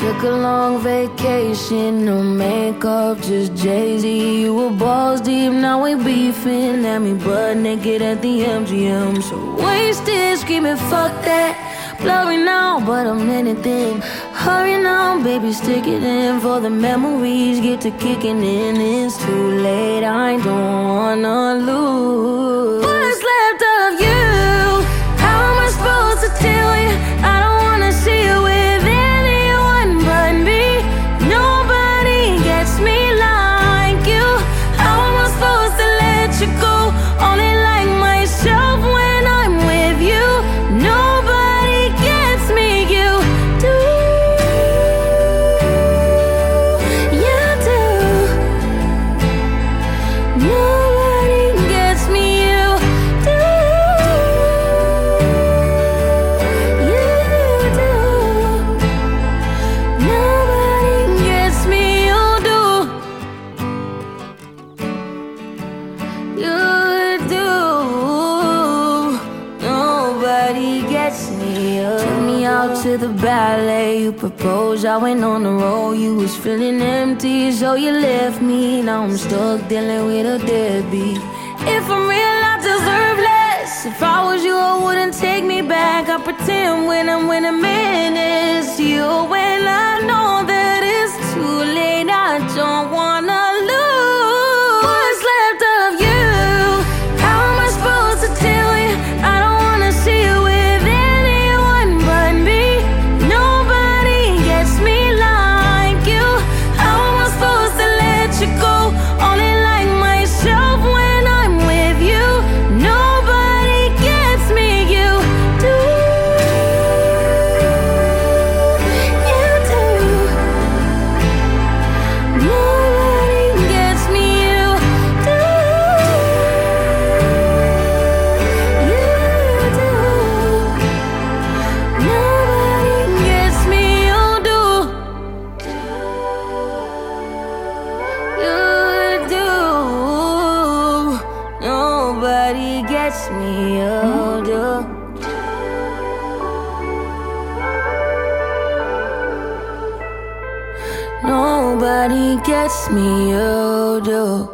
Took a long vacation, no makeup, just Jay-Z. You were balls deep, now we beefing. At me butt naked at the MGM. So wasted, screaming fuck that. Blurry now, but I'm anything. Hurry now, baby, stick it in. For the memories get to kicking in. It's too late, I don't wanna lose. What's left of you? How am I supposed to tell you? I don't wanna see you with anyone but me. Nobody gets me like you. How am I supposed to let you go? Only like myself when I'm with you. Nobody gets me, you do. You do. Nobody gets me, you do. You do. Nobody gets me, you do. You do. Nobody gets me. Took me out to the ballet. You proposed, I went on the road. You was feeling empty, so you left me. Now I'm stuck dealing with a deadbeat. If I'm real, I deserve less. If I was you, I wouldn't take me back. I pretend when I'm with a man, it's you. When I know that it's too late, I don't wanna lose. What's left of you? How am I supposed to tell you? I don't wanna see you with anyone but me. Nobody gets me like you. How am I supposed to let you go? Only like myself when I'm with you. Nobody gets me, you do. You do. Nobody gets me, you do. You do. Nobody gets me, you do. You do. Nobody gets me, you do. Nobody gets me, you do.